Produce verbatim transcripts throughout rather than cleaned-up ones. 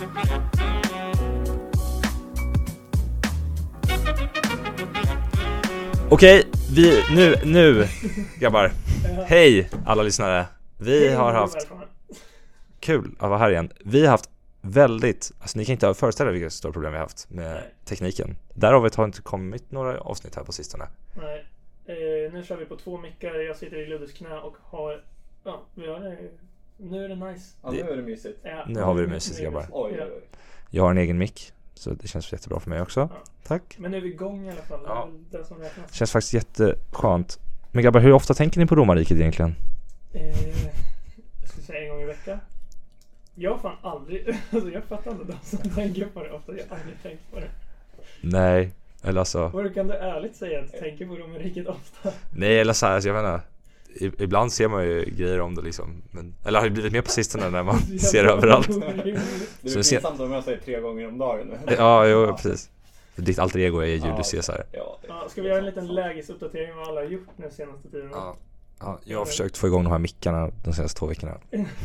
Okej, vi, nu, nu, grabbar. Hej alla lyssnare. Vi har haft kul att vara här igen. Vi har haft väldigt, alltså ni kan inte föreställa er vilka stora problem vi har haft med Nej. tekniken. Därav har inte kommit några avsnitt här på sistone. Nej, eh, nu kör vi på två mickar. Jag sitter i Luddes knä och har, ja, vi har det. Nu är det nice. Ja, nu är det mysigt. Ja, nu har vi det mysigt, grabbar. Oj, oj, oj. Jag har en egen mick, så det känns jättebra för mig också. Ja. Tack. Men nu är vi igång i alla fall. Ja. Det som räknas. Känns faktiskt jätteskönt. Men grabbar, hur ofta tänker ni på romarriket egentligen? Eh, jag skulle säga en gång i veckan. Jag fan aldrig, alltså jag fattar inte de som tänker på det ofta. Jag har aldrig tänkt på det. Nej, eller alltså... Vad kan du ärligt säga att du tänker på romarriket ofta? Nej, eller så här, alltså, jag menar... Ibland ser man ju grejer om det liksom, men, eller har det blivit mer på sistone när man ser överallt. Det är pinsamt om jag säger tre gånger om dagen. Ja, jo, ja. Precis. Ditt alter ego är Julius Caesar. Ja, ja, ska vi göra en liten lägesuppdatering av vad alla har gjort nu senaste tiden? Ja. Ja, jag har försökt få igång de här mickarna de senaste två veckorna.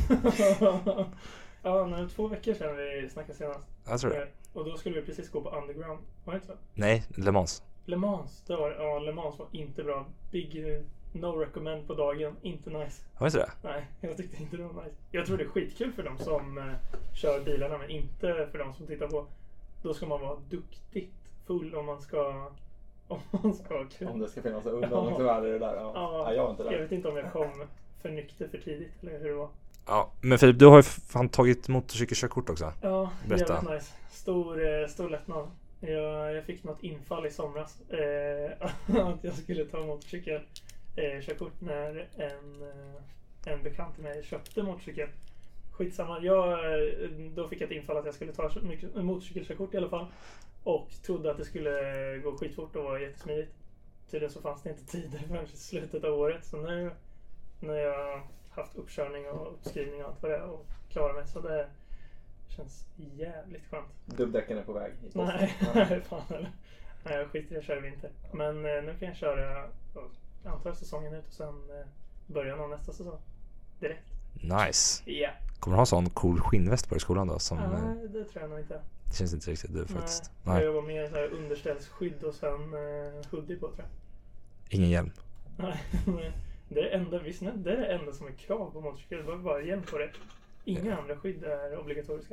Ja, när två veckor sedan vi snackade senast. Jag tror det. Och då skulle vi precis gå på Underground. Var det inte så? Nej, Le Mans. Le Mans, det var, ja, Le Mans var inte bra. Big no recommend på dagen, inte nice. Var inte det? Nej, jag tyckte inte det var nice. Jag tror det är skitkul för de som uh, kör bilarna, men inte för de som tittar på. Då ska man vara duktigt full om man ska om man ska ha kul. Om det ska finnas undantagningsvärde det där. Ja. Ja, ja, jag är inte där. Jag vet inte om jag kom för nykter för tidigt eller hur det var. Ja, men Filip, du har ju fan tagit motorcykelkörkort också. Ja, berätta. Jävligt nice. Stor, stor lättnad. Jag, jag fick något infall i somras eh, att jag skulle ta motorcykel eh, körkort när en, eh, en bekant till mig köpte motorcykel. Skitsamma, jag, då fick jag ett infall att jag skulle ta motorcykelkörkort i alla fall. Och trodde att det skulle gå skitfort och vara jättesmidigt. Tydligen så fanns det inte tider förrän i slutet av året. Så nu när jag haft uppkörning och uppskrivning och allt vad det är och klarar mig, så det känns jävligt skönt. Dubbdäcken är på väg hit. Nej, fan eller. Nej, jag skiter jag kör vinter. Men eh, nu kan jag köra jag antar säsongen ut och sen eh, början av nästa säsong. Direkt. Nice. Ja. Yeah. Kommer du ha en sån cool skinnväst på i skolan då? Som, Nej, det tror jag nog inte. Det känns inte riktigt du faktiskt. Nej, Nej. Jag jobbar mer så här underställsskydd och sen eh, hoodie på, tror jag. Ingen hjälm. Nej, det är det enda, visst, det är det enda som är krav på motorcykel. Det var bara hjälm på det. Inga ja. andra skydd är obligatoriska.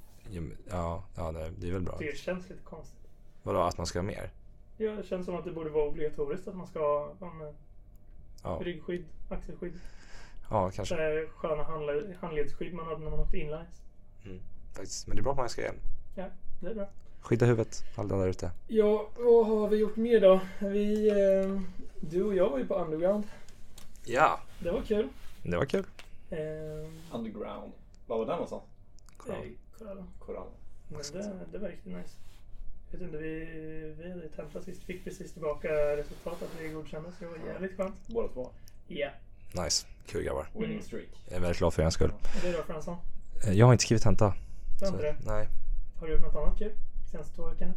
Ja, ja det, det är väl bra. Det känns lite konstigt. Vadå, att man ska ha mer? Ja, det känns som att det borde vara obligatoriskt att man ska ha en, ja. ryggskydd, axelskydd. Ja, kanske. Så här sköna handled, handledsskydd man hade när man åkte inlines. Mm, faktiskt. Men det är bra att man ska hjälm. Ja, det är bra. Skydda huvudet, alla där ute. Ja, vad har vi gjort mer då? Vi, eh, du och jag var ju på Underground. Ja. Det var kul. Det var kul. Eh, Underground. Vad var den någonstans? Korall. Korall. Korall. Men det, det var riktigt nice. Jag vet inte, vi, vi hade templat sist. Fick precis tillbaka resultatet att vi godkändes. Det var jävligt skönt. Båda två? Ja. Yeah. Nice. Kul grabbar. Winning streak. Jag är väldigt glad för er skull. Och det då, Fransson? Jag har inte skrivit tenta. Du har inte det? Nej. Har du gjort något annat kul senaste två veckorna?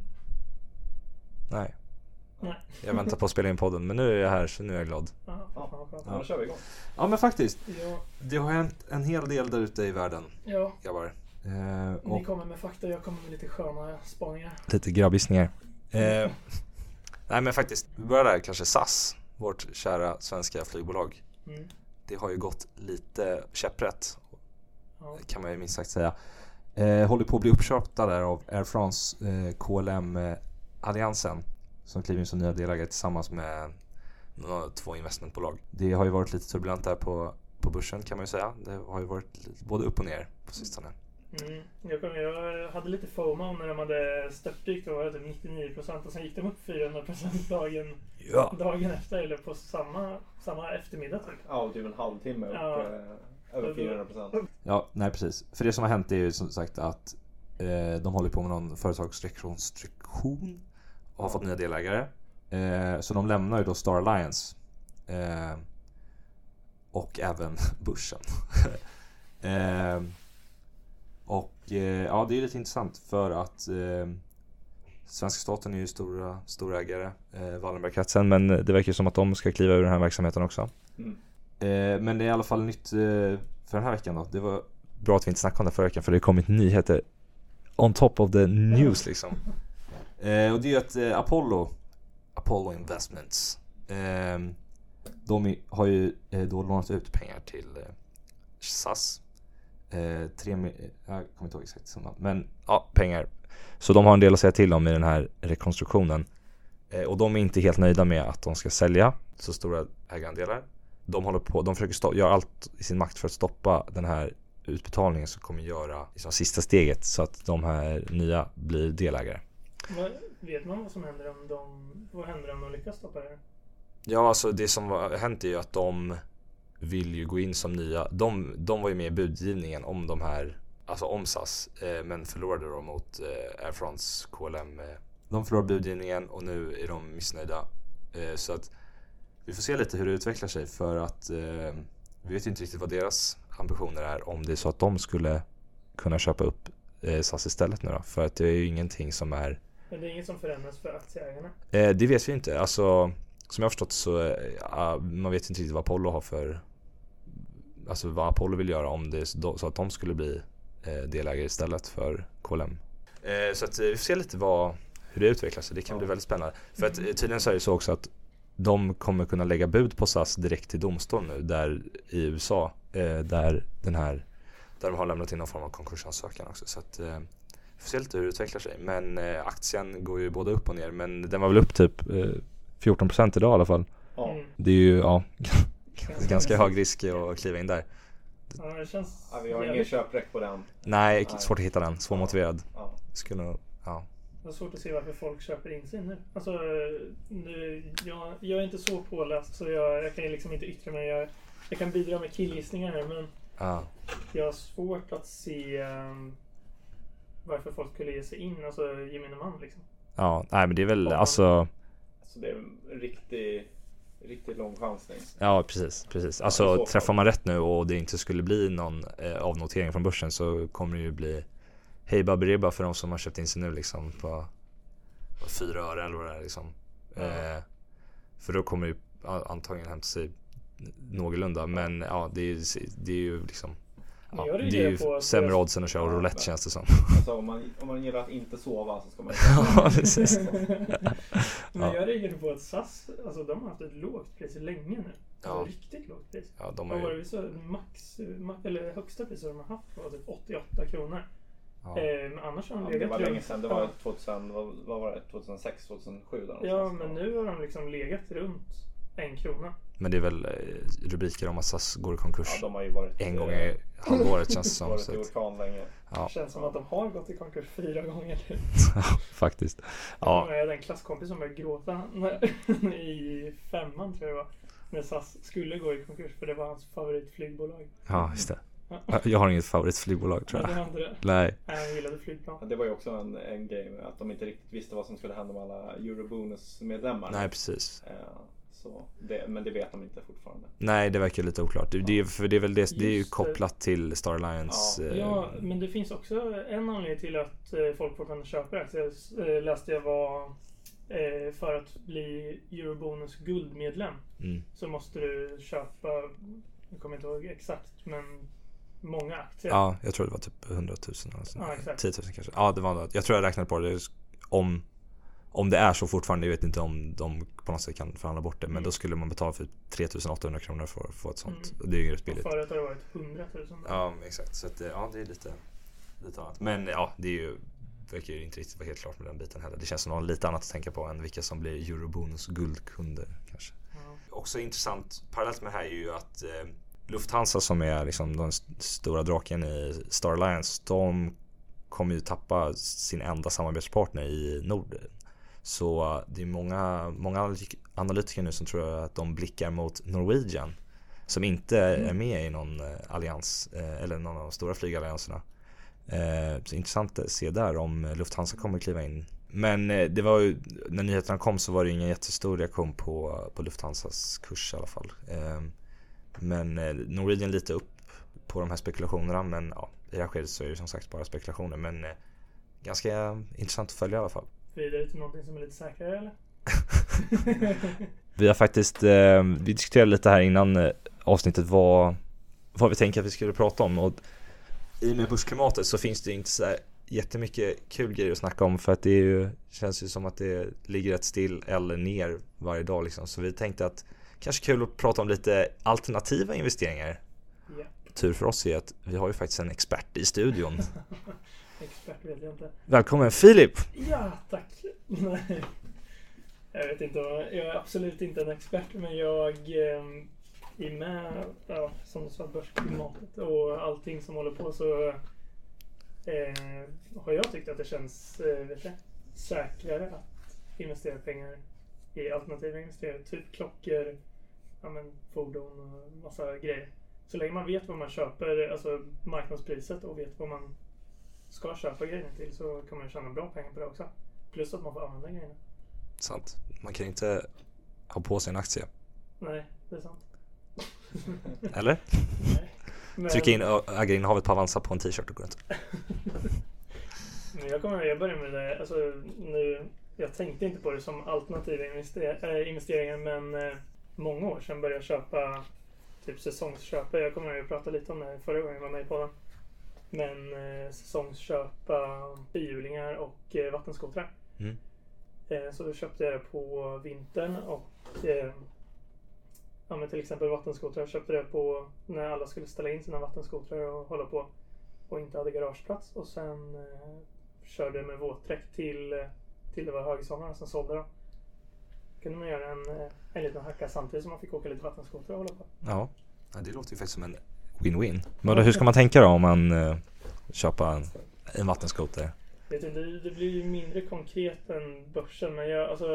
Nej. Nej. Jag väntar på att spela in podden, men nu är jag här så nu är jag glad. Aha, ja, ja, ja, då kör vi igång. Ja, men faktiskt. Ja. Det har hänt en hel del där ute i världen. Ja. Grabbar. Eh, Ni kommer med fakta, jag kommer med lite sköna spaningar. Lite grabbisningar. Eh, nej men faktiskt, vi börjar där kanske S A S, vårt kära svenska flygbolag. Mm. Det har ju gått lite käpprätt, ja. kan man ju minst sagt säga. Eh, håller på att bli uppköpta där av Air France eh, K L M-alliansen som kliver in som nya delägare tillsammans med några, två investmentbolag. Det har ju varit lite turbulent där på, på börsen, kan man ju säga. Det har ju varit både upp och ner på sistone. Mm. Jag, kom, jag hade lite FOMO när de hade störtdykt och var typ nittionio procent och sen gick de upp fyrahundra procent dagen, ja. dagen efter eller på samma, samma eftermiddag typ. Ja, typ en halvtimme upp ja. eh, över fyrahundra procent. Ja, nej precis. För det som har hänt är ju som sagt att eh, de håller på med någon företagsrekonstruktion och har fått nya delägare. Eh, så de lämnar ju då Star Alliance eh, och även börsen. eh, Och eh, ja, det är lite intressant för att eh, svenska staten är ju stora, stora ägare, eh, Wallenbergkretsen, men det verkar som att de ska kliva ur den här verksamheten också. Mm. Eh, men det är i alla fall nytt eh, för den här veckan då. Det var bra att vi inte snackade om det förra veckan, för det har kommit nyheter on top of the news liksom. Eh, och det är ju att eh, Apollo Apollo Investments eh, de har ju eh, då lånat ut pengar till eh, S A S. Eh, tre, jag kommer inte ihåg exakt summan, men ja, pengar. Så de har en del att säga till om i den här rekonstruktionen. Eh, och de är inte helt nöjda med att de ska sälja så stora ägarandelar. De håller på, de försöker stå, göra allt i sin makt för att stoppa den här utbetalningen som kommer göra liksom, sista steget så att de här nya blir delägare. Vad, vet man vad som händer om de, vad händer om de lyckas stoppa det? Ja, alltså det som har hänt är ju att de vill ju gå in som nya. De, de var ju med i budgivningen om de här, alltså om S A S, eh, men förlorade då mot eh, Air France K L M. Eh. De förlorade budgivningen och nu är de missnöjda. Eh, så att vi får se lite hur det utvecklar sig för att eh, vi vet inte riktigt vad deras ambitioner är om det är så att de skulle kunna köpa upp eh, S A S istället nu då. För att det är ju ingenting som är... Men det är inget som förändras för aktieägarna? Eh, det vet vi inte. Alltså, som jag har förstått så eh, man vet inte riktigt vad Apollo har för... Alltså vad Apollo vill göra om det är så att de skulle bli eh, delägare istället för K L M. Eh, så att eh, vi får se lite vad, hur det utvecklar sig. Det kan ja. bli väldigt spännande. För att eh, tydligen så är det så också att de kommer kunna lägga bud på S A S direkt till domstol nu där i U S A eh, där den här där de har lämnat in någon form av konkursansökan också. Så att eh, vi får se lite hur det utvecklar sig. Men eh, aktien går ju både upp och ner, men den var väl upp typ eh, fjorton procent idag i alla fall. Mm. Det är ju ja ganska hög risk att kliva in där. Ja, det känns ja, vi har ingen köpräck på den. Nej, svårt att hitta den. Svårmotiverad. Ja. Skulle nog, ja. Det är svårt att se varför folk köper in sig nu. Alltså, nu, jag, jag är inte så påläst så jag, jag kan liksom inte yttra mig. Jag, jag kan bidra med killgissningar här, men ah. jag har svårt att se um, varför folk skulle ge sig in. Alltså, gemene man liksom. Ja, nej men det är väl, ja. alltså... Alltså det är en riktig, riktigt lång chansning. Ja, precis, precis. Alltså, ja, träffar man rätt nu och det inte skulle bli någon eh, avnotering från börsen så kommer det ju bli hej baberiba för de som har köpt in sig nu liksom på, på fyra öre eller vad det är liksom. Mm. Eh, för då kommer ju antagligen hämta sig någorlunda, men ja, det är, det är ju liksom ja, det är ju på sämre odds än att köra ja, roulette känns det som. Alltså, om, man, om man gillar att inte sova så ska man ja, precis. Men jag reagerar på att S A S, alltså de har haft ett lågt pris länge nu. Alltså ja. riktigt lågt pris. Ja, de har ju... ju... så max, max, eller högsta priset de har haft var typ åttioåtta kronor. Ja. Eh, men annars har de ja, legat det var runt, länge sedan, det var tvåtusen, vad, vad var det, tjugohundrasex tjugohundrasju där ja, men nu har de liksom legat runt en krona. Men det är väl eh, rubriker om att S A S går i konkurs ja, de har ju varit, en gång i halvåret känns det som. Varit i orkan länge. Ja. Det känns som att de har gått i konkurs fyra gånger. Ja, faktiskt. Ja. Jag hade en klasskompis som började gråta när, i femman tror jag det var. När S A S skulle gå i konkurs för det var hans favoritflygbolag. Ja, just det. Jag har inget favoritflygbolag tror jag. Ja, det var inte det. Nej. Han gillade flygplan. Ja, det var ju också en, en grej att de inte riktigt visste vad som skulle hända med alla Eurobonus-medlemmar. Nej, precis. Ja, så det, men det vet de inte fortfarande. Nej, det verkar lite oklart. Det, det, för det är väl det, det är ju kopplat till Star Alliance. Ja, eh, ja, men det finns också en anledning till att eh, folk fortfarande köper aktier. Eh, läste jag var eh, för att bli Eurobonus guldmedlem mm. så måste du köpa, jag kommer inte ihåg exakt, men många aktier. Ja, jag tror det var typ hundratusen eller så. Ja, exakt. tiotusen kanske. Ja, det var något. Jag tror jag räknade på det om om det är så fortfarande, jag vet inte om de på något sätt kan förhandla bort det, men mm. då skulle man betala för tre tusen åttahundra kronor för att få ett sånt. Mm. Det är ju rätt billigt. Och förut har det varit hundratusen. Ja, exakt. Så att, ja, det är lite lite annat. Men ja, det är ju verkar ju inte riktigt vara helt klart med den biten heller. Det känns som något lite annat att tänka på än vilka som blir Eurobonus guldkunder kanske. Ja. Också intressant parallellt med det här är ju att eh, Lufthansa som är liksom den stora draken i Star Alliance, de kommer ju tappa sin enda samarbetspartner i Norden. Så det är många, många analytiker nu som tror att de blickar mot Norwegian som inte är med i någon allians eller någon av de stora flygallianserna. Så intressant att se där om Lufthansa kommer kliva in. Men det var ju, när nyheterna kom så var det ingen jättestor reaktion på, på Lufthansas kurs i alla fall. Men Norwegian lite upp på de här spekulationerna, men ja, i det här skedet så är det som sagt bara spekulationer, men ganska intressant att följa i alla fall. Vidare till någonting som är lite säkrare eller? Vi har faktiskt eh, vi diskuterade lite här innan eh, avsnittet vad, vad vi tänker att vi skulle prata om, och i med börsklimatet så finns det inte så här jättemycket kul grejer att snacka om, för att det är ju, känns ju som att det ligger rätt still eller ner varje dag liksom. Så vi tänkte att kanske kul att prata om lite alternativa investeringar. Ja. Tur för oss är att vi har ju faktiskt en expert i studion. Expert vet jag inte. Välkommen Filip! Ja, tack. Nej. Jag vet inte, jag är absolut inte en expert, men jag eh, är med, ja, som du sa, börsklimatet och allting som håller på, så eh, har jag tyckt att det känns eh, vet jag, säkrare att investera pengar i alternativa investeringar, typ klockor, ja, men, fordon och massa grejer. Så länge man vet vad man köper, alltså marknadspriset, och vet vad man ska köpa grejerna till, så kan man tjäna bra pengar på det också. Plus att man får använda grejerna. Sant. Man kan inte ha på sig en aktie. Nej, det är sant. Eller? Nej. Men, Trycka in ägarinnehavet på Avanza på en t-shirt och gå runt. men jag kommer jag börjar med det. Alltså, nu, jag tänkte inte på det som alternativa invester- äh, investeringar, men äh, många år sedan började jag köpa typ säsongsköpa. Jag kommer att prata lite om det förra gången jag var med i podden. Men äh, säsongsköpa fyrhjulingar och äh, vattenskotrar. Mm. Äh, så då köpte jag det på vintern, och äh, ja, men till exempel vattenskotrar. Jag köpte det på när alla skulle ställa in sina vattenskotrar och hålla på och inte hade garageplats. Och sen eh, körde jag med våtdräkt till, till det var högsommar, och sen sålde de. Kunde man göra en, en liten hacka samtidigt som man fick åka lite vattenskotrar och hålla på. Ja, det låter ju faktiskt som en win-win. Men då, hur ska man tänka då om man uh, köper en, en vattenskoter? Vet inte, det, det blir ju mindre konkret än börsen, men jag, alltså,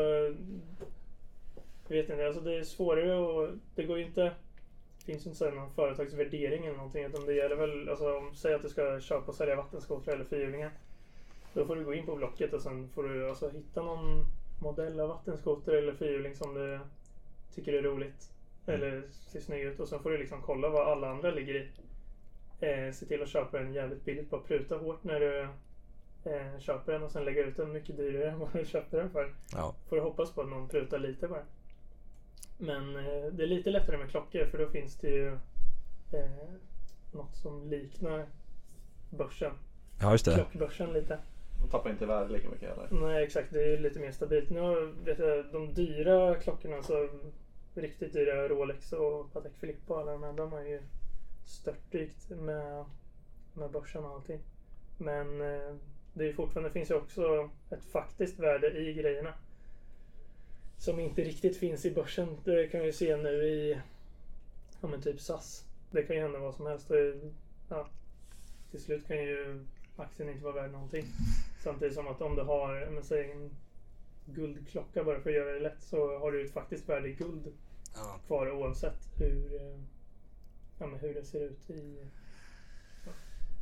jag vet inte, alltså det är svårare, och det går ju inte, det finns ju inte någon företagsvärdering eller någonting, utan det gäller väl, alltså om, säg att du ska köpa och sälja vattenskotrar eller fyrhjulingar, då får du gå in på Blocket och sen får du alltså hitta någon modell av vattenskoter eller fyrhjuling som du tycker är roligt eller ser snygg ut, och sen får du liksom kolla vad alla andra ligger i. Eh, se till att köpa den jävligt billigt, bara pruta hårt när du eh, köper den, och sen lägga ut den mycket dyrare än vad du köpte den för. Ja. Får du hoppas på att någon prutar lite bara. Men eh, det är lite lättare med klockor, för då finns det ju eh, något som liknar börsen. Ja, just det. Klockbörsen lite. De tappar inte värde lika mycket heller. Nej, exakt. Det är lite mer stabilt. Nu vet jag, de dyra klockorna, så riktigt dyra Rolex och Patek Philippe och alla de här, de har ju störtdykt med, med börsen och allting. Men eh, det är fortfarande, det finns ju också ett faktiskt värde i grejerna som inte riktigt finns i börsen. Det kan vi se nu i, ja men typ S A S. Det kan ju hända vad som helst. Och, ja, till slut kan ju aktien inte vara värd någonting. Samtidigt som att om du har, men säg en guldklocka bara för att göra det lätt, så har du ett faktiskt värde i guld Ja. kvar, oavsett hur, ja, men hur det ser ut i, ja,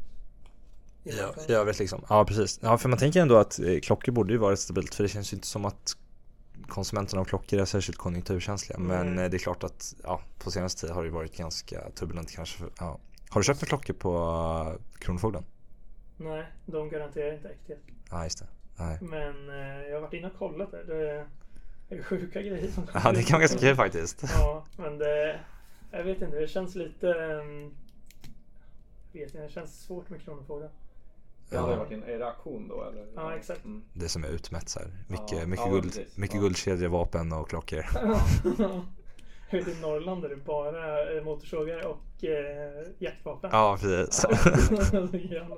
i Ja, marknaden. i övrigt liksom. Ja, precis. Ja, för man tänker ändå att eh, klockor borde ju vara rätt stabilt, för det känns ju inte som att konsumenterna av klockor är särskilt konjunkturkänsliga. Men Mm. eh, det är klart att ja, på senaste tid har det varit ganska turbulent kanske. Ja. Har du köpt några klockor på uh, Kronofogden? Nej, de garanterar inte äkthet. Ja, just det. Nej. Men eh, jag har varit inne och kollat där. Det är sjuka grejer som kommer Ja, det ut. kan vara ganska kul faktiskt. Ja, men det, jag vet inte, det känns lite, um, jag vet inte, det känns svårt med Kronofogden. Det hade Ja. varit en, är det auktion då eller? Ja, exakt. Mm. Det som är utmätt så här. Mycket, Ja, mycket, ja, guld, precis. mycket Ja. guldkedjor, vapen och klockor. Jag vet, i Norrland är det bara eh, motorsågar och eh, jaktvapen. Ja, precis. Ja.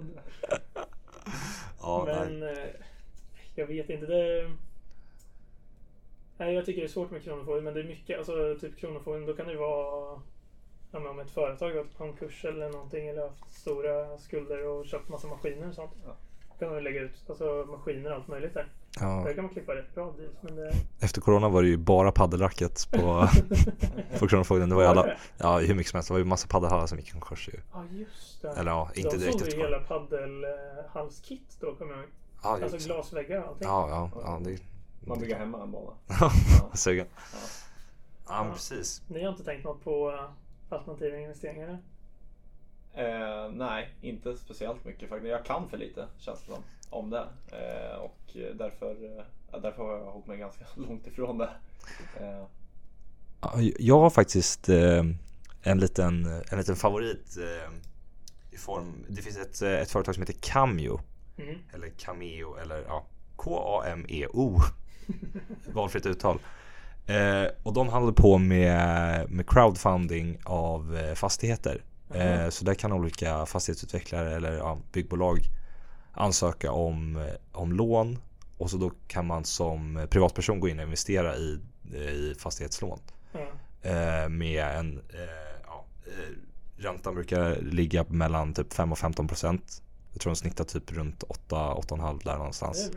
Ja, nej. Men eh, jag vet inte, det, nej, jag tycker det är svårt med Kronofogden, men det är mycket, alltså typ Kronofogden, då kan det vara, ja, men om ett företag har gått konkurs eller någonting, eller haft stora skulder och köpt massa maskiner och sånt. Ja. Kan man lägga ut, alltså maskiner och allt möjligt där. Ja. Där kan man klippa rätt bra deals, men det... Efter corona var det ju bara paddelracket på, på Kronofogden. Det var ju Var alla, det? ja, hur mycket som helst. Det var ju massa paddelhallar som gick i konkurs ju. Ja, just det. Eller ja, inte de direkt sålde efter ju corona. hela paddelhalskit då, kommer jag ihåg. Ja, det Alltså också. glasväggar och allting. Ja, ja, ja, det Man bygger hemma en bana. sugen. Ja. Ja, men precis. Ni har inte tänkt något på uh, alternativa investeringar? Eller? Eh, nej, inte speciellt mycket faktiskt. Jag kan för lite, känns det som, om det. Eh, och därför, eh, därför har jag hållit mig ganska långt ifrån det. Eh, Ja, jag har faktiskt eh, en liten en liten favorit eh, i form. Det finns ett, ett företag som heter Cameo Mm. Eller Cameo, eller ja, K A M E O. Valfritt uttal. Eh, och de håller på med, med crowdfunding av eh, fastigheter. Eh, så där kan olika fastighetsutvecklare eller ja, byggbolag ansöka om, om lån. Och så då kan man som privatperson gå in och investera i, i fastighetslån. Mm. Eh, med en eh, ja, eh, räntan brukar ligga mellan typ fem och femton procent. Jag tror den snittar typ runt åtta, åtta komma fem där någonstans.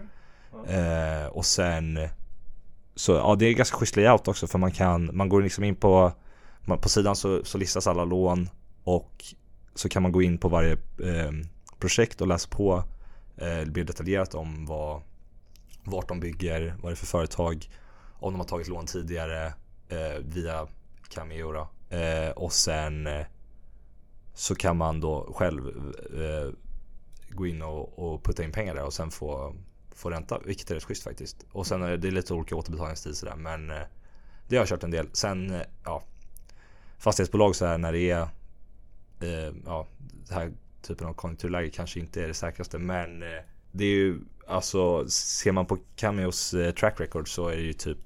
Eh, och sen så ja, det är ganska schysst layout också, för man kan man går liksom in på man, på sidan så, så listas alla lån, och så kan man gå in på varje eh, projekt och läsa på eh, blir detaljerat om vad vart de bygger, vad det är för företag, om de har tagit lån tidigare eh, via Cameo då. Eh, och sen eh, så kan man då själv eh, gå in och, och putta in pengar där och sen få, få ränta, vilket är rätt schysst faktiskt. Och sen är det lite olika återbetalningstid sådär, men eh, det har jag kört en del. Sen, eh, ja, fastighetsbolag så här när det är eh, ja, det här typen av konjunkturläge kanske inte är det säkraste, men eh, det är ju, alltså ser man på Cameos eh, track record så är det ju typ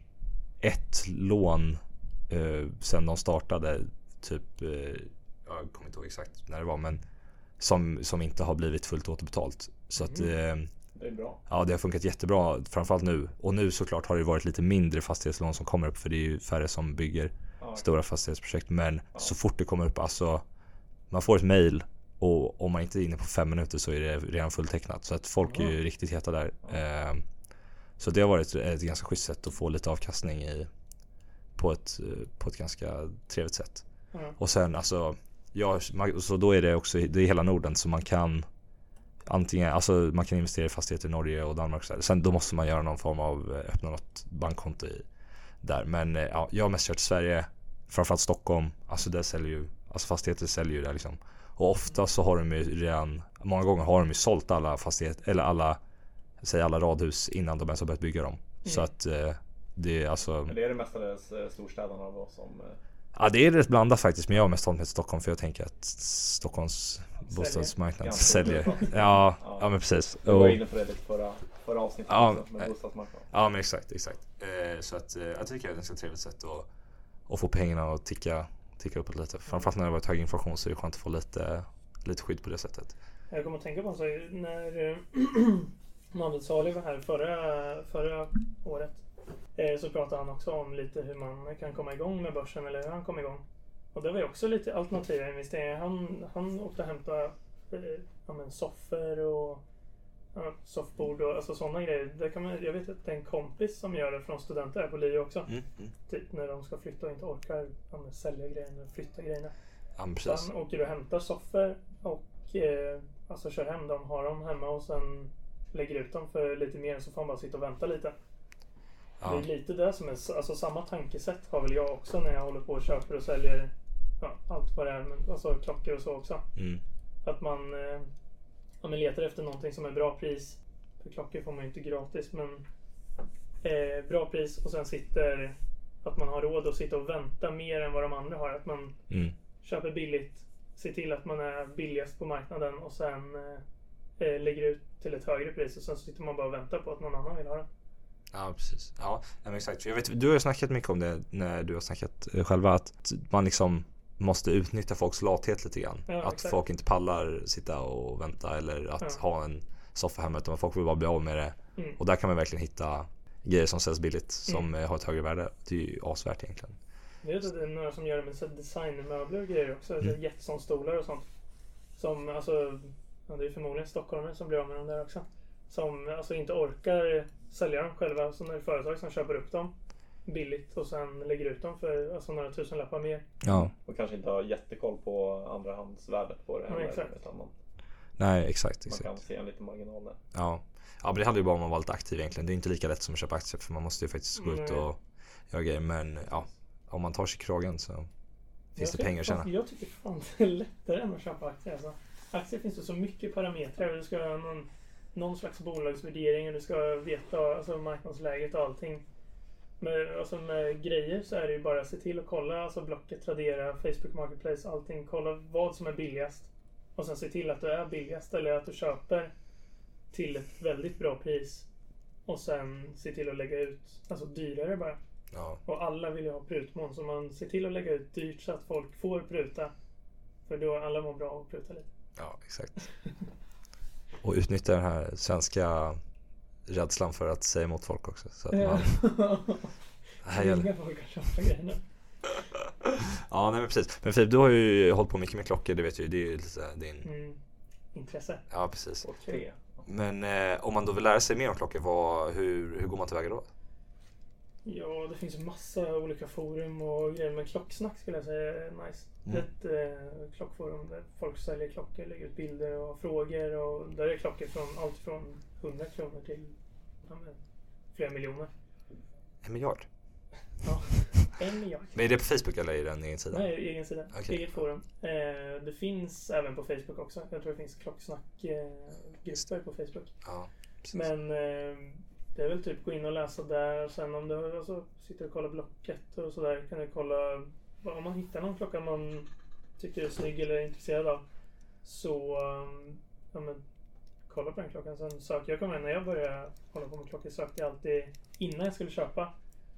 ett lån eh, sen de startade, typ eh, jag kommer inte ihåg exakt när det var, men som, som inte har blivit fullt återbetalt. Så att Mm. eh, Det är bra. ja, det har funkat jättebra, framförallt nu. Och nu såklart har det varit lite mindre fastighetslån som kommer upp, för det är ju färre som bygger Ja. stora fastighetsprojekt. Men Ja. så fort det kommer upp, alltså man får ett mail, och om man inte är inne på fem minuter så är det redan fulltecknat. Så att folk är ju Ja. riktigt heta där. Ja. Eh, så det har varit ett ganska schysst sätt att få lite avkastning i, på, ett, på ett ganska trevligt sätt. Mm. Och sen alltså, ja, man, så då är det också, det är hela Norden, så man kan antingen, alltså man kan investera i fastigheter i Norge och Danmark så här. Sen då måste man göra någon form av, öppna något bankkonto i där. Men ja, jag har mest kört Sverige, framförallt Stockholm. Alltså där säljer ju, alltså fastigheter säljer ju där liksom. Och ofta så har de ju redan, många gånger har de ju sålt alla fastigheter, eller alla, säg alla radhus innan de ens har börjat bygga dem. Mm. Så att eh, det är alltså. Men det är det mestadels eh, storstäderna då som eh... Ja, det är rätt blandat faktiskt, men jag har mest hållit med Stockholm, för jag tänker att Stockholms bostadsmarknad Ja. säljer. Ja, ja, ja men precis. Du var inne på det lite förra, förra avsnittet Ja, också, med bostadsmarknaden. Ja, men exakt, exakt. Eh, så att eh, jag tycker det är ett ganska trevligt sätt att, att få pengarna att ticka, ticka uppåt lite. Framförallt när det har varit hög inflation så är det skönt att få lite, lite skydd på det sättet. Jag kommer att tänka på en sak när Mohamed Salih var här förra, förra året. Så pratade han också om lite hur man kan komma igång med börsen, eller hur han kom igång. Och det var ju också lite alternativa investeringar. Han, han åkte och hämtade eh, ja, men soffor och ja, soffbord och alltså sådana grejer. Det kan man, jag vet att det är en kompis som gör det från studenter här på Lio också. Mm, mm. Typ när de ska flytta och inte orkar ja, men sälja grejerna och flytta grejerna. Ja, men Så precis. han åker och hämtar soffor och eh, alltså kör hem dem, har dem hemma och sen lägger ut dem för lite mer, så får man bara sitta och vänta lite. Ja. Det är lite det som är, alltså samma tankesätt har väl jag också när jag håller på och köper och säljer ja, allt vad det är, men alltså klockor och så också. Mm. Att man, eh, ja, man letar efter någonting som är bra pris. För klockor får man ju inte gratis, men eh, bra pris, och sen sitter att man har råd att sitta och vänta mer än vad de andra har. Att man Mm. köper billigt, ser till att man är billigast på marknaden och sen eh, lägger ut till ett högre pris, och sen sitter man bara och väntar på att någon annan vill ha det. Ja, precis. Ja, men exakt. Jag vet, du har ju snackat mycket om det när du har snackat eh, själva, att man liksom måste utnyttja folks lathet lite grann. Ja, att exakt. folk inte pallar sitta och vänta, eller att Ja. ha en soffa hemma, utan folk vill bara bli av med det. Mm. Och där kan man verkligen hitta grejer som säljs billigt, som Mm. eh, har ett högre värde. Det är ju asvärt egentligen. Jag vet att det är några som gör det med så här designmöbler och grejer också. Mm. Mm. Jetson-stolar och sånt. Som, alltså, ja, det är förmodligen stockholmare som blir av med dem där också. Som alltså inte orkar sälja dem själva. Så när det är företag som köper upp dem billigt och sen lägger ut dem för alltså, några tusen lappar mer. Ja. Och kanske inte har jättekoll på andrahandsvärdet på det Ja, heller, exakt. utan man, Nej, exakt. man exakt. kan se en liten marginal där. Ja. Ja, men det handlar ju bara om att vara lite aktiv egentligen. Det är inte lika lätt som att köpa aktier, för man måste ju faktiskt gå ut Nej. och göra grejer. Men ja, om man tar sig kragen så finns det Jag pengar att tycker- tjäna. Jag tycker fan det är lättare än att köpa aktier. Alltså. Aktier finns det så mycket parametrar. Du ska ha någon, någon slags bolagsvärdering och du ska veta alltså, marknadsläget och allting. Med, alltså, med grejer så är det ju bara att se till att kolla alltså, Blocket, Tradera, Facebook Marketplace, allting. Kolla vad som är billigast. Och sen se till att du är billigast, eller att du köper till ett väldigt bra pris och sen se till att lägga ut alltså dyrare bara. Ja. Och alla vill ju ha prutmån, så man ser till att lägga ut dyrt så att folk får pruta. För då alla mår bra och pruta lite. Ja, exakt. Och utnyttja den här svenska rädslan för att säga emot folk också. Så att man... här gäller... Inga folk kan köpa grejerna. Ja, nej men precis. Men Filip, du har ju hållit på mycket med klockor, det vet ju. Det är ju lite din... Mm. Intresse. Ja, precis. Okay. Men eh, om man då vill lära sig mer om klockor, vad, hur, hur går man tillväga då? Ja, det finns ju massa olika forum och grejer, men klocksnack skulle jag säga är nice. Mm. Ett eh, klockforum där folk säljer klockor, lägger ut bilder och frågor, och där är klockor från allt från hundra kronor till ja, men, flera miljoner. En miljard? Ja, en miljard. Men är det på Facebook eller är det en egen sida? Nej, egen sida. Okay. Eget forum. Eh, det finns även på Facebook också. Jag tror det finns klocksnack-grupper eh, på Facebook. Ja, precis. Men eh, det är väl typ gå in och läsa där. Och sen om du alltså, sitter och kollar Blocket och sådär, kan du kolla om man hittar någon klocka man tycker är snygg eller är intresserad av. Så um, ja, men, kolla på den klockan. Sen söker jag. Kommer när jag började hålla på med klockor sökte jag alltid innan jag skulle köpa.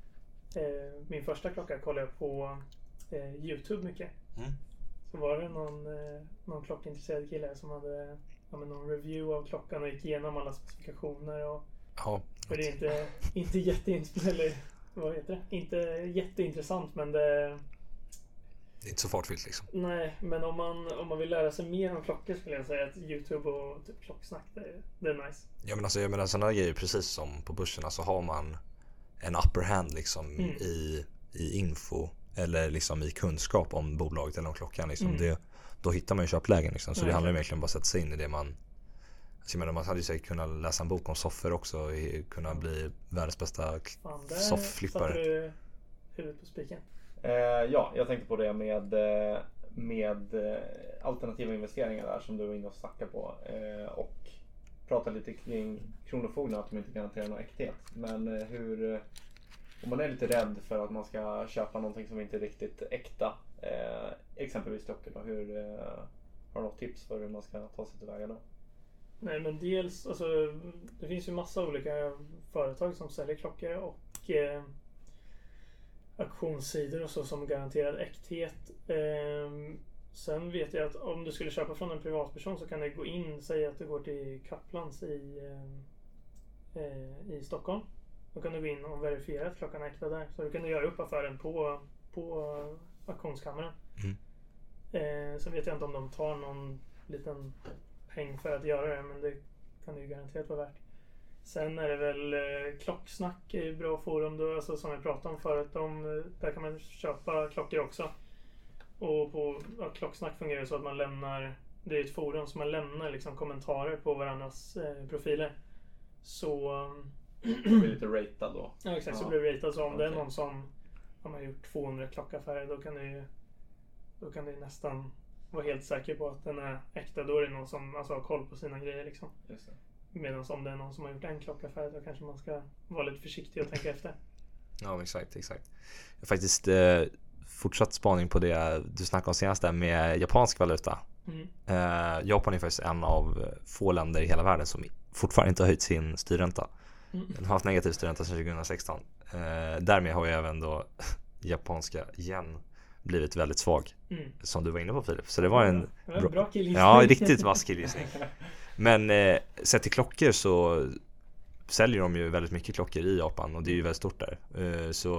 Eh, min första klocka kollade jag på eh, YouTube mycket. Mm. Så var det någon, eh, någon klockintresserad kille som hade ja, men någon review av klockan och gick igenom alla specifikationer. Och, Ja. för det är inte, inte jätteintressant, eller vad heter det? Inte jätteintressant, men det... Det är inte så fartfyllt liksom. Nej, men om man, om man vill lära sig mer om klockor skulle jag säga att YouTube och typ klocksnack, det, det är nice. Ja, men alltså jag menar sådana grejer, precis som på börsen, alltså har man en upper hand liksom Mm. i, i info eller liksom i kunskap om bolaget eller om klockan liksom, Mm. det, då hittar man ju köplägen liksom. Så Ja, det handlar ju klart. verkligen bara att sätta sig in i det man... Alltså jag menar, man hade ju säkert kunnat läsa en bok om soffor också och kunna bli världens bästa Fan, där sofflippare. satte du huvudet på spiken. Eh, ja, jag tänkte på det med, eh, med eh, alternativa investeringar där som du var inne och snackade på. Eh, och prata lite kring Kronofogden, att de inte garanterar någon äkthet. Men eh, hur... Eh, om man är lite rädd för att man ska köpa någonting som inte är riktigt äkta. Eh, exempelvis klockor då. Hur, eh, har du något tips för hur man ska ta sig tillväga då? Nej, men dels, alltså, det finns ju massa olika företag som säljer klockor och eh, auktionssidor och så som garanterar äkthet. Eh, sen vet jag att om du skulle köpa från en privatperson så kan du gå in, säga att du går till Kaplans i, eh, i Stockholm. Då kan du gå in och verifiera att klockan är äkta där. Så du kan du göra upp affären på, på auktionskammaren. Mm. Eh, så vet jag inte om de tar någon liten peng för att göra det, men det kan det ju garanterat vara värt. Sen är det väl eh, klocksnack är ju bra forum då, alltså som jag pratade om förut. De, där kan man köpa klockor också. Och på ja, klocksnack fungerar det så att man lämnar, det är ett forum som man lämnar liksom kommentarer på varandras eh, profiler. Så Det blir lite ratad då. ja, exakt, Ja. så blir det ratat. Så om det är Okej. någon som har man gjort tvåhundra klockaffärer, då kan det ju då kan det nästan vara helt säker på att den är äkta. Då är det någon som alltså, har koll på sina grejer liksom. Just det. Medan om det är någon som har gjort en klockaffär, då kanske man ska vara lite försiktig och tänka efter. Ja, exakt, exakt. Jag har faktiskt eh, fortsatt spaning på det du snackade om senast där med japansk valuta. Mm. Eh, Japan är faktiskt en av få länder i hela världen som fortfarande inte har höjt sin styrränta. Mm. Den har haft negativ styrränta sedan tjugohundrasexton. Eh, därmed har ju även då japanska yen blivit väldigt svag. Mm. Som du var inne på, Filip. Så det var en Det var en bra killgissning. ja, riktigt vass killgissning. Men eh, sett till klockor så säljer de ju väldigt mycket klockor i Japan och det är ju väldigt stort där. Eh, så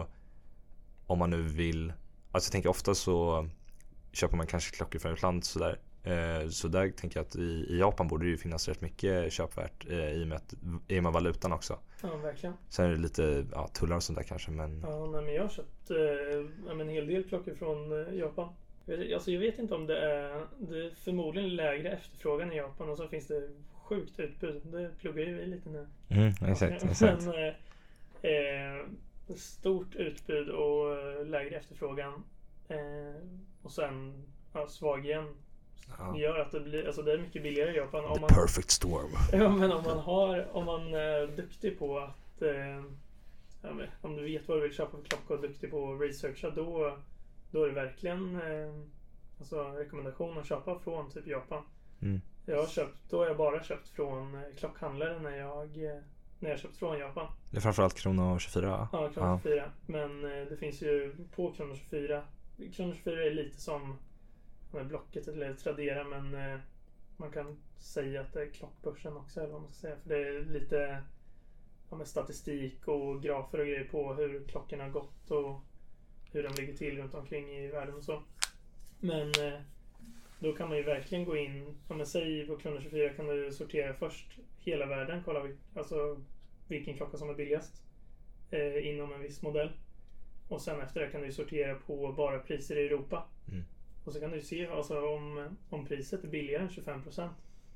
om man nu vill, alltså jag tänker ofta så köper man kanske klockor från utlandet sådär. Eh, så där tänker jag att i, i Japan borde det ju finnas rätt mycket köpvärt eh, i och med, att, i och med valutan också. Ja, verkligen. Sen är det lite ja, tullar och sånt där kanske, men Ja, nej, men jag har köpt eh, en hel del klockor från eh, Japan. Jag, alltså jag vet inte om det är, det är förmodligen lägre efterfrågan i Japan och så finns det sjukt utbud. Det pluggar ju i lite nu. mm, exakt, exakt. Men eh, eh, stort utbud och eh, lägre efterfrågan. Eh, och sen ja, svag igen. Ja. Gör att det blir, alltså det är mycket billigare i Japan. Om The man, perfect storm. ja, men om man har, om man är duktig på att eh, ja, men, om du vet vad du vill köpa för klocka och är duktig på att researcha, då, då är det verkligen eh, alltså rekommendation att köpa från typ Japan. Mm. Jag har köpt, då har jag bara köpt från eh, klockhandlare när jag, eh, när jag köpt från Japan. Det är framförallt Kronor tjugofyra. Ja, Kronor tjugofyra. Men eh, det finns ju på Kronor tjugofyra. Kronor tjugofyra är lite som med Blocket eller Tradera, men eh, man kan säga att det är klockbörsen också, eller vad man ska säga. För det är lite ja, med statistik och grafer och grejer på hur klockorna har gått och hur de ligger till runt omkring i världen och så. Men eh, då kan man ju verkligen gå in, om man säger på Kronor tjugofyra kan du sortera först hela världen, kolla alltså vilken klocka som är billigast eh, inom en viss modell. Och sen efter det kan du sortera på bara priser i Europa. Mm. Och så kan du se alltså, om, om priset är billigare än tjugofem procent.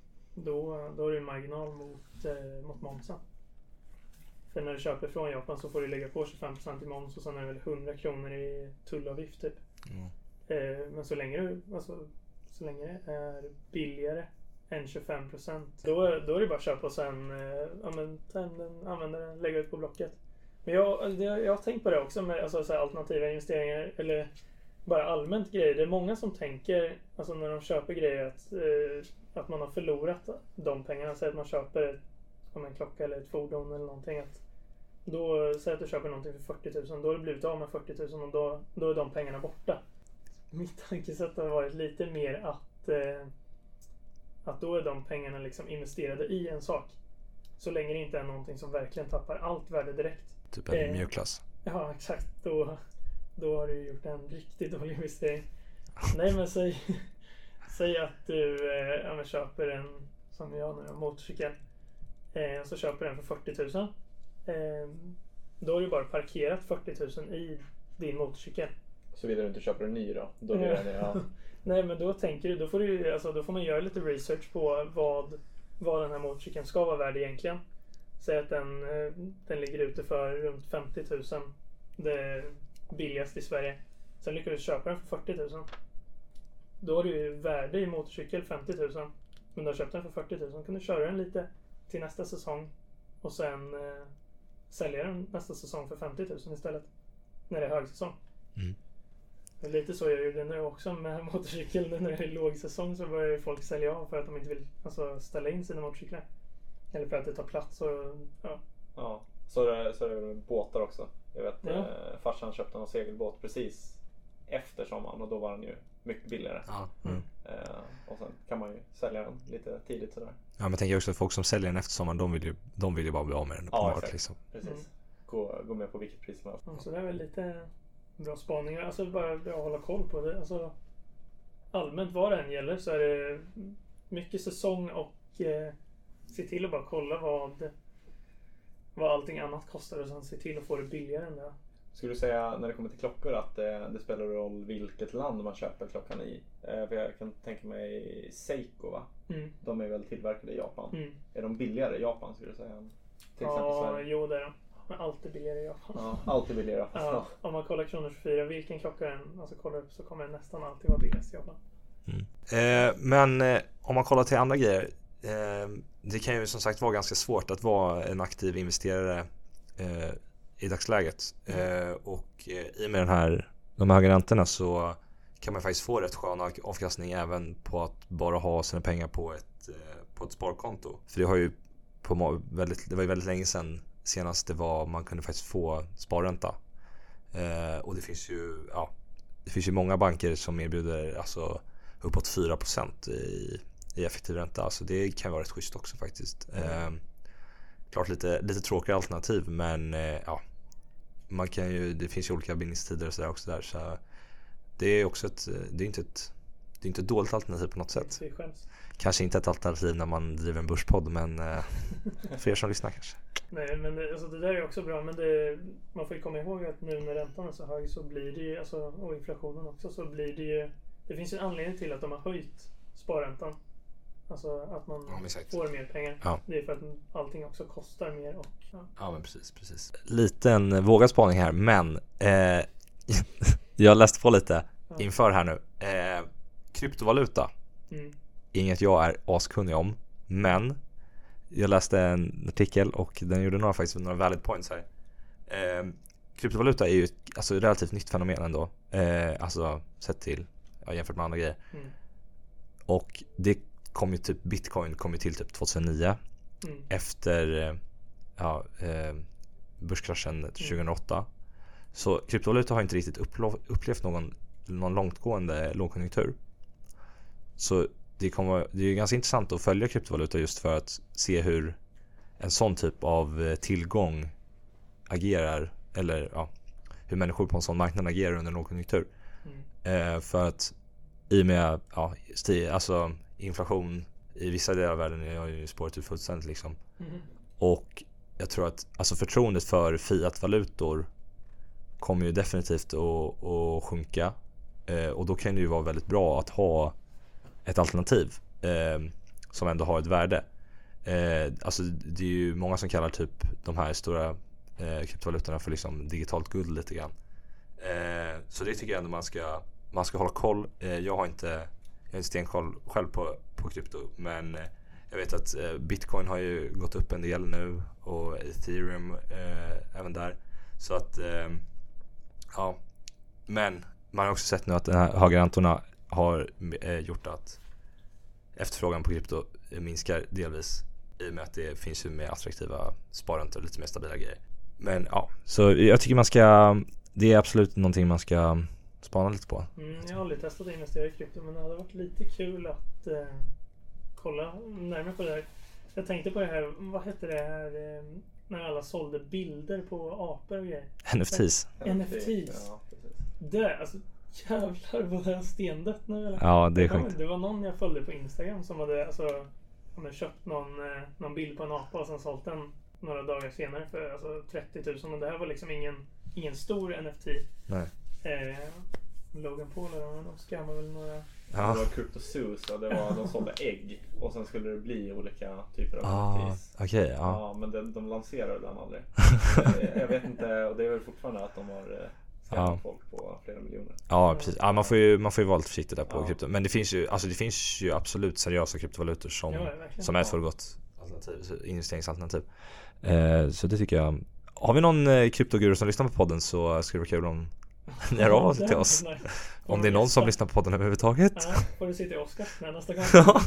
Då, då är det en marginal mot, eh, mot momsen. För när du köper från Japan så får du lägga på tjugofem procent i moms och sen är det väl hundra kronor i tullavgift typ. Mm. Eh, men så länge, du, alltså, så länge det är billigare än tjugofem procent då, då är det bara att köpa och sen eh, använda den, lägga ut på Blocket. Men jag, jag, jag har tänkt på det också med alltså, så här, alternativa investeringar eller bara allmänt grejer. Det är många som tänker alltså, när de köper grejer att, eh, att man har förlorat de pengarna. Säg att man köper om en klocka eller ett fordon eller någonting. Att då, säg att du köper någonting för fyrtio tusen, då har du blivit av med fyrtio tusen och då, då är de pengarna borta. Mitt tankesätt har varit lite mer att, eh, att då är de pengarna liksom investerade i en sak. Så länge det inte är någonting som verkligen tappar allt värde direkt. Typ en eh, mjukglass. Ja, exakt. Då, då har du gjort en riktigt dålig investering. Nej, men säg, säg att du eh, ja, köper en, som jag nu, en motorcykel. Eh, så köper den för fyrtio tusen. Eh, då har du bara parkerat fyrtio tusen i din motorcykel. Så vidare du inte köper en ny då? Då blir det, ja. Nej, men då tänker du, då får, du, alltså, då får man göra lite research på vad, vad den här motorcykeln ska vara värd egentligen. Säg att den, den ligger ute för runt femtio tusen. Det är billigast i Sverige. Sen lyckas du köpa den för fyrtio tusen. Då har du ju värde i motorcykel femtio tusen. Men du har köpt den för fyrtio tusen. Kan du köra den lite till nästa säsong. Och sen eh, sälja den nästa säsong för femtio tusen istället. När det är högsäsong. Mm. Lite så jag gjorde nu också med motorcykeln. När det är lågsäsong så börjar folk sälja av för att de inte vill alltså, ställa in sina motorcyklar. Eller för att det tar plats och ja. Ja, så är det, så är det båtar också. Jag vet, ja. eh, farsan köpte en segelbåt precis efter sommaren och då var den ju mycket billigare. Ja. Mm. Eh, och sen kan man ju sälja den lite tidigt sådär. Ja, men jag tänker också att folk som säljer den efter sommaren, de vill ju, de vill ju bara bli av med den. Ja, exakt. Liksom. Precis. Mm. Gå, gå med på vilket pris man har. Ja, så det är väl lite bra spaningar. Alltså bara bra att hålla koll på det. Alltså, allmänt vad det än gäller så är det mycket säsong och eh, se till att bara kolla vad, vad allting annat kostar och sen se till att få det billigare än det. Skulle du säga när det kommer till klockor att det, det spelar roll vilket land man köper klockan i? Eh, för jag kan tänka mig Seiko, va? Mm. De är väl tillverkade i Japan. Mm. Är de billigare i Japan skulle du säga? Till ja, Sverige? Jo det är de. Men alltid billigare i Japan. Ja, alltid billigare i Japan. Ja, om man kollar Kronor tjugofyra, vilken klocka den alltså kollar upp så kommer den nästan alltid vara billigast i Japan. Mm. Eh, men eh, om man kollar till andra grejer. Eh, det kan ju som sagt vara ganska svårt att vara en aktiv investerare eh, i dagsläget. Mm. Eh, och eh, i och med den här, de här höga räntorna så kan man faktiskt få rätt skön avkastning även på att bara ha sina pengar på ett, eh, på ett sparkonto. För det har ju på väldigt, det var ju väldigt länge sedan senast det var man kunde faktiskt få sparränta. Eh, och det finns ju ja, det finns ju många banker som erbjuder alltså uppåt fyra procent i i effektiv ränta. Alltså det kan vara rätt schysst också faktiskt. Mm. Eh, klart lite, lite tråkigare alternativ men eh, ja, man kan ju, det finns ju olika bindningstider och sådär också där, så det är också ett, det är inte ett det är inte ett dåligt alternativ på något sätt. Kanske inte ett alternativ när man driver en börspodd, men eh, för er som lyssnar kanske. Nej, men det, alltså det där är också bra, men det, man får ju komma ihåg att nu när räntan är så hög så blir det ju, alltså, och inflationen också, så blir det ju, det finns ju en anledning till att de har höjt sparräntan. Alltså att man ja, får mer pengar. Ja. Det är för att allting också kostar mer. Och, ja. ja, men precis, precis. Liten vågad spaning här, men eh, jag läste på lite ja. inför här nu. Eh, kryptovaluta. Mm. Inget jag är askunnig om, men jag läste en artikel och den gjorde några faktiskt några valid points här. Eh, kryptovaluta är ju alltså ett relativt nytt fenomen ändå. Eh, alltså sett till ja, jämfört med andra grejer. Mm. Och det kom ju typ Bitcoin kom ju till typ tjugohundranio Mm. efter eh, ja, eh, börskraschen tjugohundraåtta. Så kryptovaluta har inte riktigt upplo- upplevt någon, någon långtgående lågkonjunktur. Så det, kommer, det är ganska intressant att följa kryptovaluta just för att se hur en sån typ av tillgång agerar, eller ja, hur människor på en sån marknad agerar under en lågkonjunktur. Mm. Eh, för att i och med ja, sti, alltså inflation i vissa delar av världen har ju spårat ut fullständigt liksom. Mm. Och jag tror att alltså förtroendet för fiatvalutor kommer ju definitivt att, att sjunka. Eh, och då kan det ju vara väldigt bra att ha ett alternativ eh, som ändå har ett värde. Eh, alltså det är ju många som kallar typ de här stora eh, kryptovalutorna för liksom digitalt guld lite grann. Eh, så det tycker jag ändå man ska man ska hålla koll. Eh, jag har inte jag har inte stenkoll själv på, på krypto, men eh, jag vet att eh, Bitcoin har ju gått upp en del nu och Ethereum eh, även där. Så att eh, ja, men man har också sett nu att den här högerräntorna har eh, gjort att efterfrågan på krypto minskar delvis i och med att det finns ju mer attraktiva sparräntor och lite mer stabila grejer. Men ja, så jag tycker man ska, det är absolut någonting man ska spana lite på. Mm, jag har aldrig testat att investera i krypto, men det hade varit lite kul att eh, kolla närmare på det här. Jag tänkte på det här, vad hette det här eh, när alla sålde bilder på apor och grejer? N F Ts. N F Ts. Ja, precis. Det, alltså jävlar vad det har stendött nu eller? Ja, det är Jag kommer- sjukt. Det var någon jag följde på Instagram som hade alltså, ja, men köpt någon, eh, någon bild på en apa och sen sålt den några dagar senare för alltså, trettio tusen. Och det här var liksom ingen, ingen stor N F T. Nej. Eh, Logan Paul eller de skammar väl några. Det Ja. var CryptoZoos och det var, de sålde ägg och sen skulle det bli olika typer av Ah, N F Ts. okej, ja. Ja, men de, de lanserade den aldrig. Eh, jag vet inte, och det är väl fortfarande att de har eh, skammat Ja. folk på flera miljoner. Ja, precis. Ja, man får ju man får ju vara lite försiktig där på Ja. krypto. Men det finns ju alltså det finns ju absolut seriösa kryptovalutor som Ja, verkligen. som är ett fullgott alternativ, investeringsalternativ. Eh, så det tycker jag. Har vi någon eh, kryptoguru som lyssnar på podden så skulle det vara kul om ni hör av oss till oss. Nej. Om det är någon som lyssnar på podden överhuvudtaget. Ja, får du sitta i Oscars med nästa gång. Ja.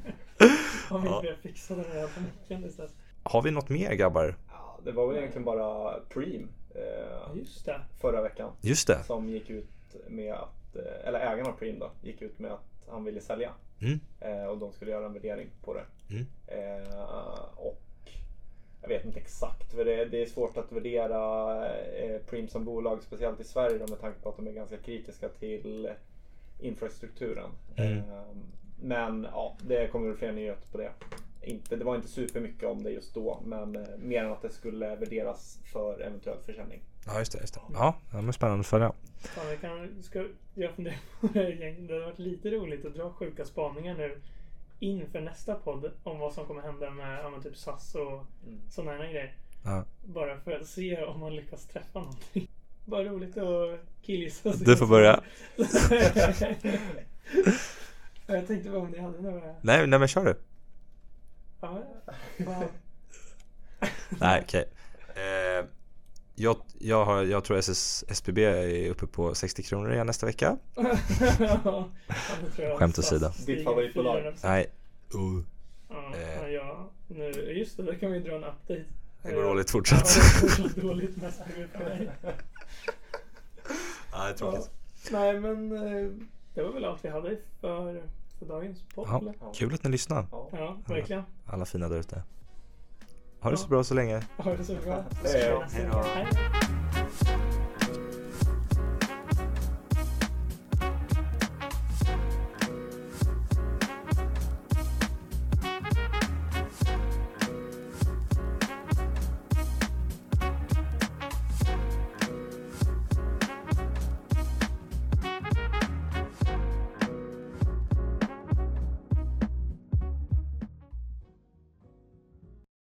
Om Ja. inte vi har fixat den här paniken istället. Har vi något mer grabbar? Ja, det var väl egentligen bara Preem eh, Ja, just det. förra veckan Just det. som gick ut med att, eh, eller ägaren av Preem då, gick ut med att han ville sälja. Mm. Eh, och de skulle göra en värdering på det. Mm. Eh, och jag vet inte exakt, för det, det är svårt att värdera eh, Preem som bolag, speciellt i Sverige då, med tanke på att de är ganska kritiska till infrastrukturen. Mm. Eh, men ja, det kommer väl fler nyheter på det. Inte, det var inte supermycket om det just då, men eh, mer än att det skulle värderas för eventuell försäljning. Ja, just det, just det. Ja, det var spännande att följa. Fan, jag, kan, ska, jag funderar på det egentligen. Det hade varit lite roligt att dra sjuka spaningar nu inför nästa podd om vad som kommer hända med ja, men typ S A S och Mm. sådana här grejer. Ja. Bara för att se om man lyckas träffa någonting. Bara roligt att killgissa. Du får börja. Jag tänkte bara om ni hade några. Nej, nej men kör du. Ja, ja. Nej, okej. Eh, jag, jag, har, jag tror S S, S B B är uppe på sextio kronor igen nästa vecka. Ja, det tror jag. Skämt åsido. Ditt favoritbolag. fyra hundra procent. Nej. Uh, Ja, Eh. ja, nu, just det, där kan vi dra en update. det går dåligt Ja, fortsatt. det går dåligt med S B B för mig. Ja, det är Ja. tråkigt. Nej, men eh, det var väl allt vi hade för, för dagens podd. Ja, eller? kul att ni lyssnar. Ja. Ja, verkligen. Alla fina där ute. Ha det Ja. så bra så länge. Ha det så bra. Hej då. Hej då.